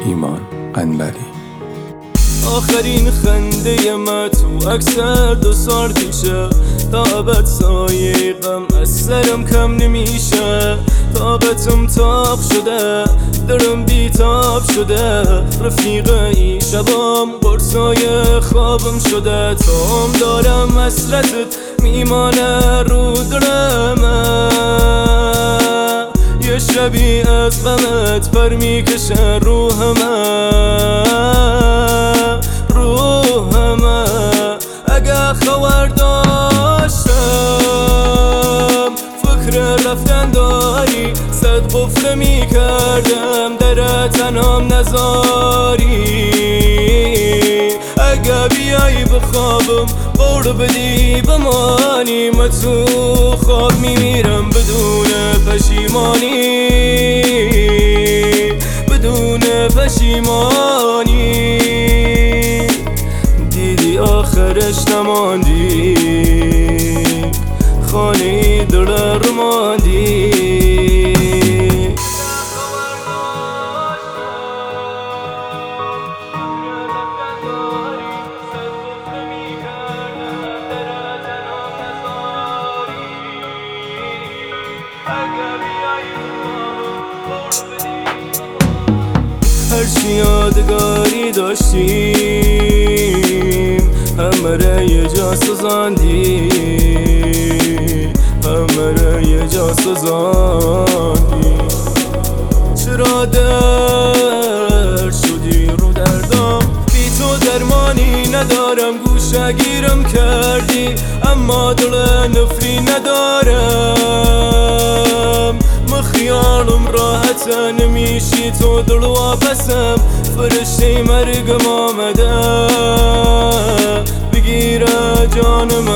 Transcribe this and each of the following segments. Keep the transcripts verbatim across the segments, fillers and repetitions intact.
ایمان انوری. آخرین خنده من تو اکثر دو سال پیشه، تا ابد سایه غم از سرم کم نمیشه. طاقتم تاب شده، درم بیتاب شده، رفیق ای شبام قرصای خوابم شده. توم دارم حسرتت میمانه رو دلمه، یه شبی از غمت پر میکشه روحمه روحمه. اگه خبر داشتم فکر رفتن داری، صد قفل میکردم در تنام نزاری. اگه بیایی بخوابم قول بدی بمانی، من تو خواب میمیرم بدون پشیمانی بدون پشیمانی. دیدی آخرش نماندی، خانه دل رو ماندی. هرچی یادگاری داشتیم همه را یه جا سزاندی، همه را یه جا سزاندی. چرا درد شدی رو دردم، بی تو درمانی ندارم. گوشه گیرم کردی اما دل نفری ندارم. خیالم راحت نمیشی تو دل واپسم، فرشته مرگم آمده بگیره جانم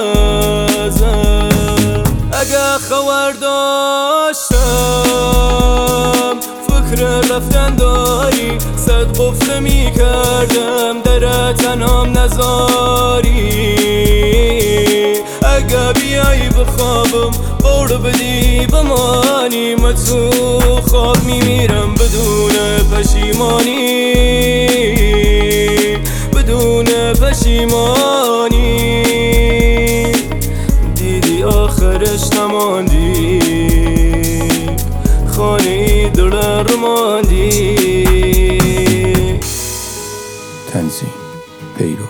ازم. اگه خبر داشتم فکر رفتن داری، صد قفل میکردم در تنام نزاری. اگه بیایی بخوابم قول بدی بمانی، من تو خواب میمیرم بدون پشیمانی بدون پشیمانی. دیدی آخرش نماندی، خانه دل رو ماندی. تنظیم پیرو.